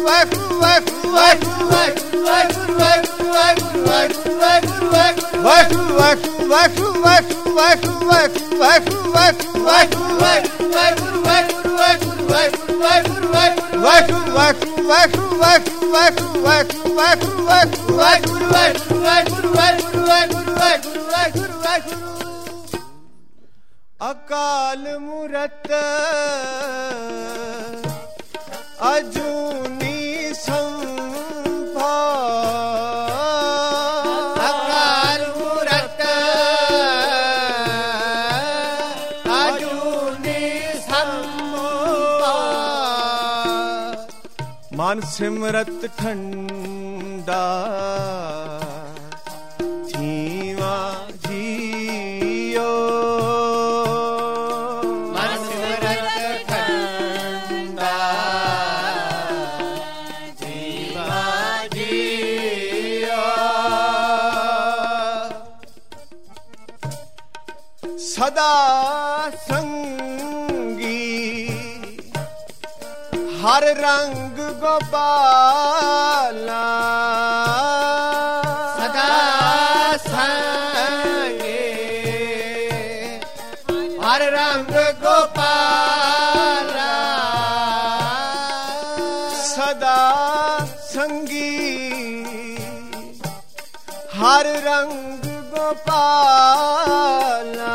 अकाल मूरत अजूनी संभाल, अकाल मूरत अजूनी संभाल, मान सिमरत ठंडा धीमा जियो, मन सिमरत ठंडा धीमा जियो, सदा संगी हर रंग गोपाला, सदा संगे हर रंग गोपाला, सदा संगी हर रंग गोपाला,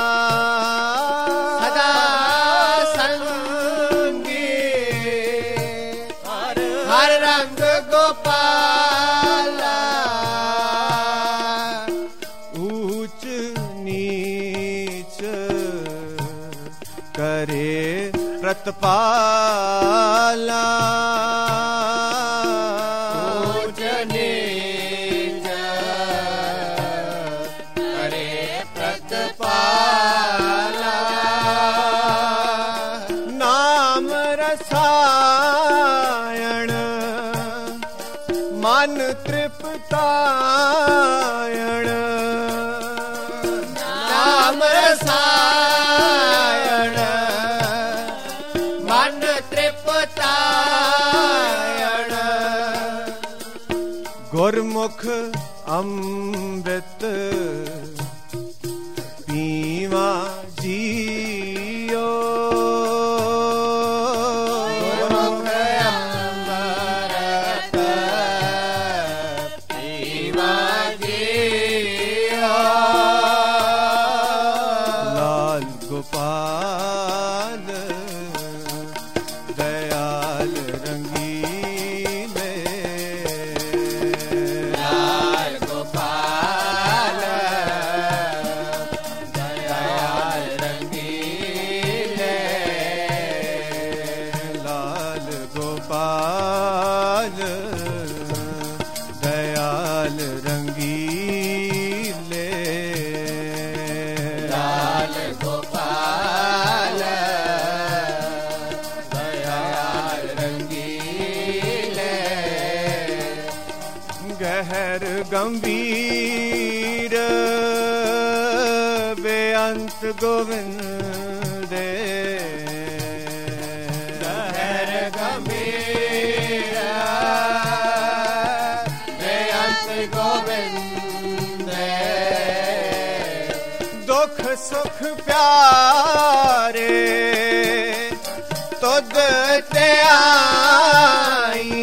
सदा संगी हर रंग गोपाला, ऊंच नीच करे प्रतिपाला, ऊंच नीच करे प्रतिपाला, नाम रसायन मन तृप्तायण, नाम रसायन मन तृप्तायण, गुरमुख अमृत पीवा जियो, गुरमुख अमृत पीवा जियो, लाल गोपाल दयाल रंगीले, लाल गोपाल दयाल रंगीले, लाल गोपाल दयाल रंगीले, लाल गोपाल दयाल रंगीले, गहर गंभीर बेअंत गोविंदे, गहर गंभीर बेअंत गोविंदे, दुख सुख प्यारे तुद ते आई,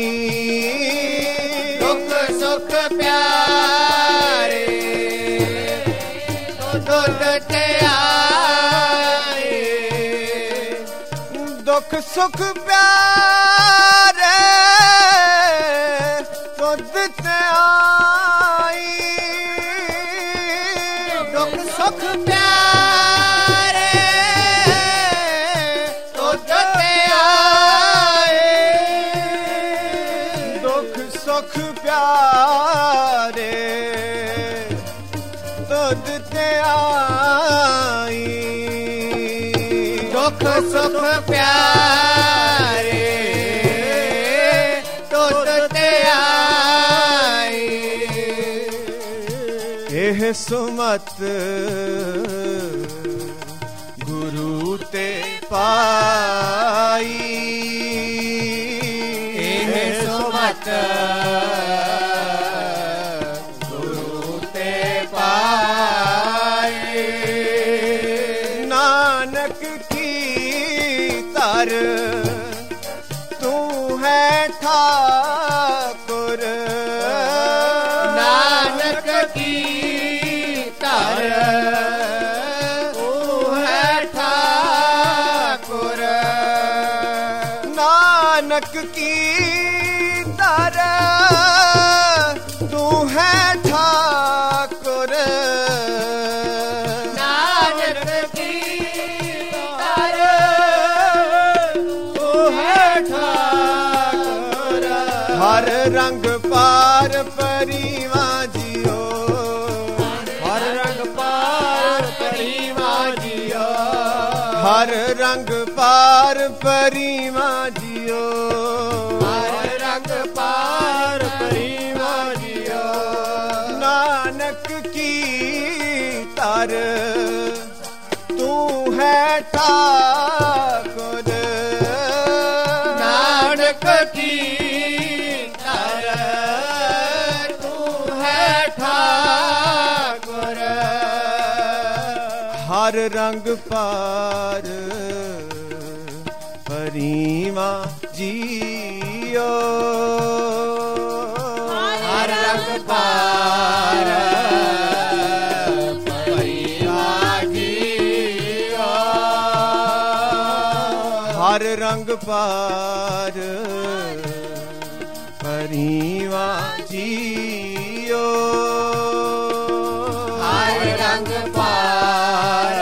दुख सुख प्यारे तुद ते आए, दुख सुख प्यारे तुद ते आई, दुख सुख प्यारे तुद ते आए, दुख सुख प्यारे तुद ते आई, दुख सुख प्यारे तुद ते आए, एह सुमत गुरु ते पाई, एह घट गुरु ते पाए। नानक की तर तू है ठाकुर। नानक की तर तू है ठाकुर। नानक की तर तू है ठाकुर। नानक की तर तू है ठाकुर। हर रंग पार परिवा जियो। हर रंग पार परिवा जियो। हर रंग पार परिवा जियो। हर रंग पार परिवा जियो। नानक की तर तू है ठाकुर। नानक की तर तू है ठाकुर। हर रंग पार परिवा जियो। हर रंग पार परिवा जियो। हर रंग पार परिवा जियो। हर रंग पार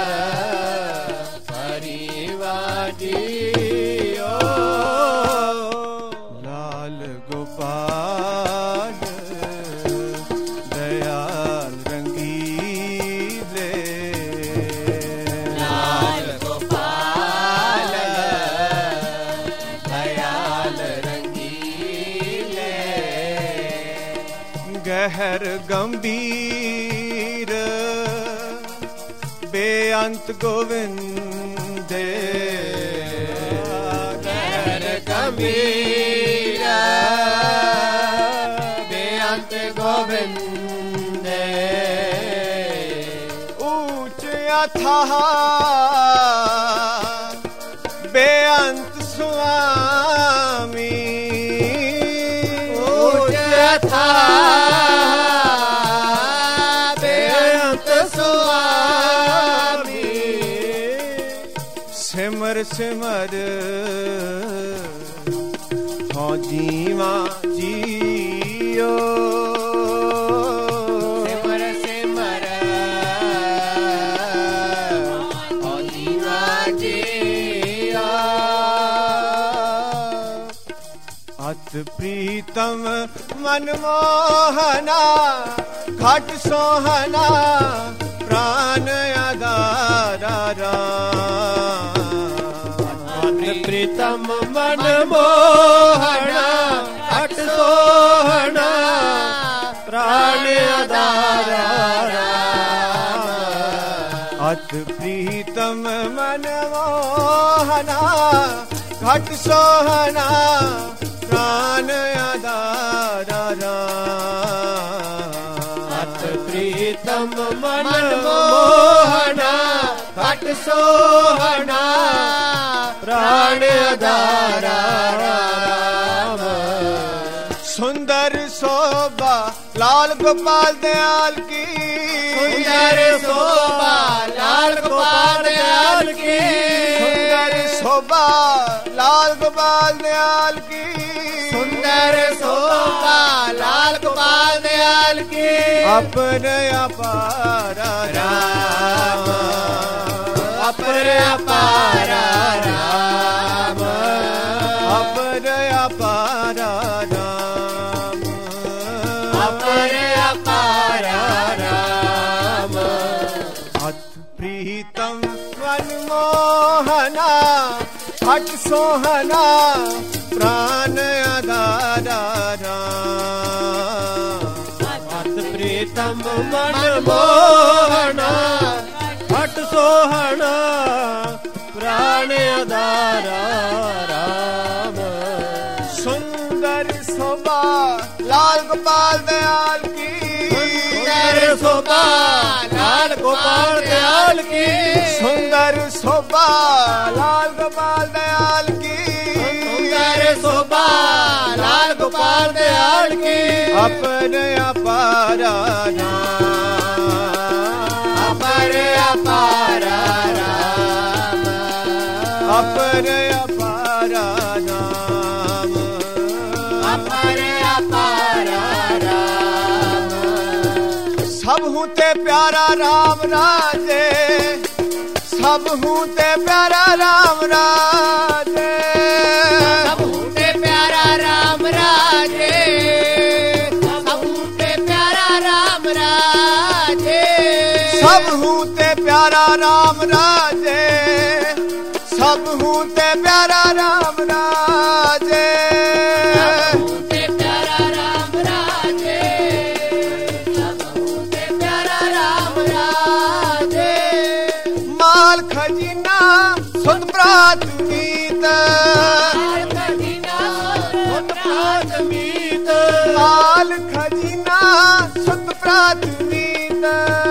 परिवा जियो। लाल गोपाल दयाल रंगीले। लाल गोपाल दयाल रंगीले। गहर गंभीर बेअंत गोविंदे। गहर गंभीर बेअंत गोविंदे। ऊंच अथाह बेअंत स्वामी। ऊंच अथाह बेअंत स्वामी। सिमर सिमर हो जीवा जियो। सिमर सिमर हो जीवा जियो। अत प्रीतम मनमोहना घट सोहना प्राण आधारा। प्रीतम मन मोहना हट सोहना प्राण आधारा। अत प्रीतम मनमोहना घट सोहना प्राण आधारा। अत प्रीतम मन मोहना हट सोहना प्राण आधारा। राम सुंदर शोभा लाल गोपाल दयाल की। सुंदर शोभा लाल गोपाल दयाल की। सुंदर शोभा लाल गोपाल दयाल की। सुंदर शोभा लाल गोपाल दयाल की। अपने अपारा राम अपने अपारा राम। अपने अपारा राम। अपने अपारा राम। अत प्रीतम मनमोहना हट सोहना प्राण आधारा। अत प्रीतम मन मोहना हट सोहना प्राण आधारा। राम सुंदर शोभा लाल गोपाल दयाल की सुंदर शोभा लाल गोपाल दयाल की सुंदर शोभा लाल गोपाल दयाल की सुंदर शोभा लाल गोपाल दयाल की अपने अपारा अपने अपारा राम अपने अपारा नाम अपने अपारा राम सब हूँ ते प्यारा राम राजे सब हूँ ते प्यारा राम राजे सब हूँ प्यारा राम राजे सब हूँ प्यारा राम राजे सब हूँ ते प्यारा राम राजे सब हूँ ते प्यारा राम राजे प्यारा राम राजे सब हूँ प्यारा राम राजे माल खजीना सुन प्राथमित माल खजीना सुन प्राथमित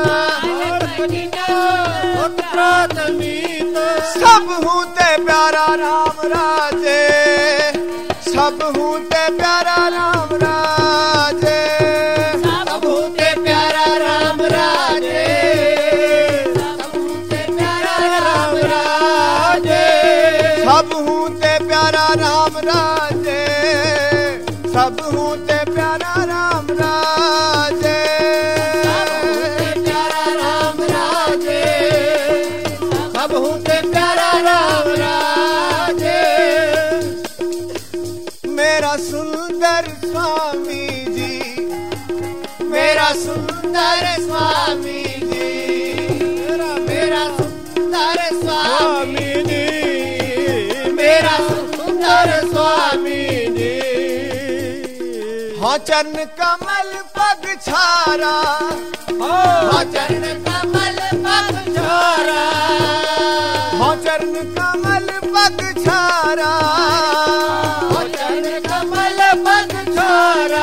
सब हूँ ते प्यारा राम राजे सब हूँ ते प्यारा राम राजे सब हूँ प्यारा राम राजे सब हूँ प्यारा राम राजे सब हूँ ते प्यारा राम राजे सब हूँ ते प्यारा राम राजे प्यारा राम राजे सब हूँ प्यारा राम राजे मेरा सुंदर स्वामी जी मेरा सुंदर स्वामी जी मेरा सुंदर स्वामी जी मेरा सुंदर स्वामी जी हाँ चरण कमल पग छारा हाँ चरण कमल पग छारा हाँ चरण कमल पग छारा हाँ चरण कमल पग छारा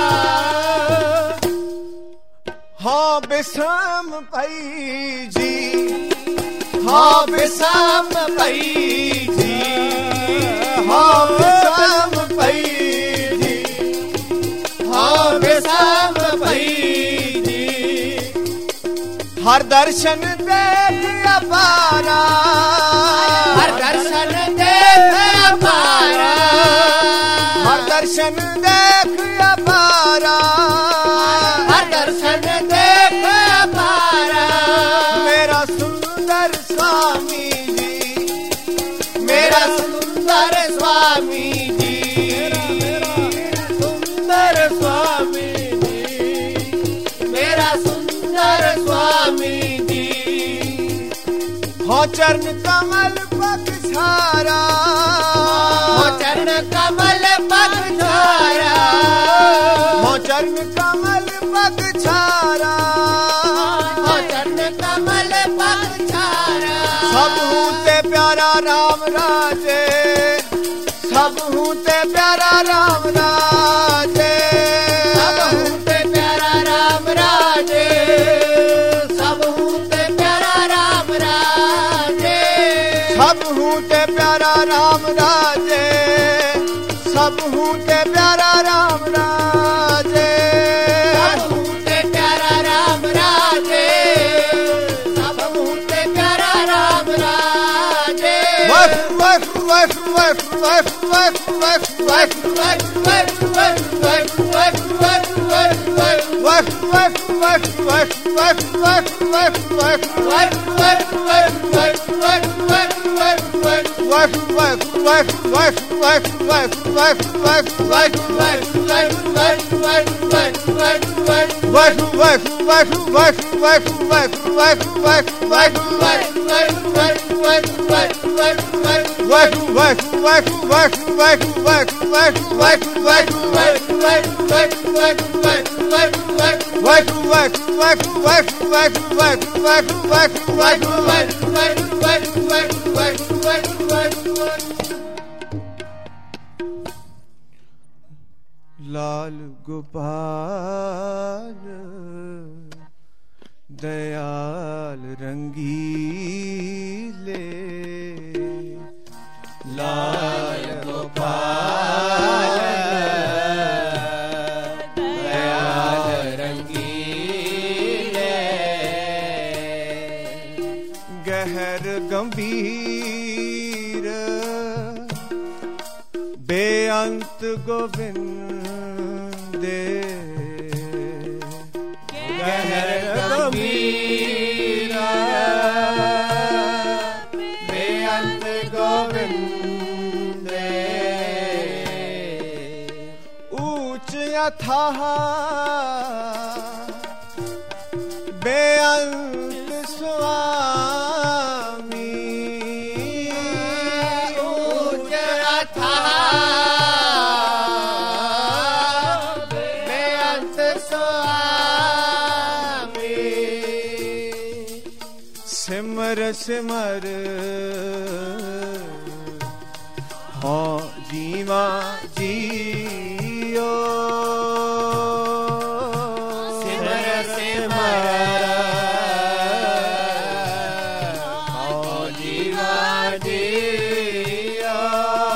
हाँ विषम पई जी हाँ विषम पई जी हाँ विषम पई जी हाँ विषम पई जी हर दर्शन देख अपारा हर दर्शन देख अपारा हर दर्शन देख अपारा हर दर्शन देख अपारा मेरा सुंदर स्वामी जी मेरा सुंदर स्वामी जी सुंदर स्वामी जी मेरा सुंदर स्वामी जी हाँ चरण कमल पग छारा हाँ चरण कमल पग छारा हाँ चरण कमल पग छारा हाँ चरण कमल पग छारा सब हूँ ते प्यारा राम राजे सब हूँ ते प्यारा राम राजे सब हूँ प्यारा राम राजे सब हूँ प्यारा राम राजे सब हूँ ते प्यारा राम राजे सब हूँ ते प्यारा राम राजे सब हूँ प्यारा राम राजे सब हूँ प्यारा राम राजे वह वह वह वह वह वह वह वह लाल गोपाल दयाल रंगीले, लाल गोपाल दयाल रंगीले, गहर गंभीर बेअंत गोविंदे, गहर गंभीर बेअंत गोविंदे, ऊंच अथाह बेअंत स्वामी, ऊंच अथाह बेअंत स्वामी, सिमर सिमर हो जीवा जियो, सिमर सिमर हो जीवा जियो,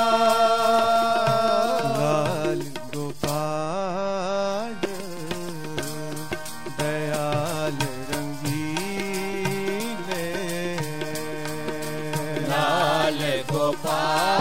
लाल गोपाल दयाल रंगीले, लाल गोपाल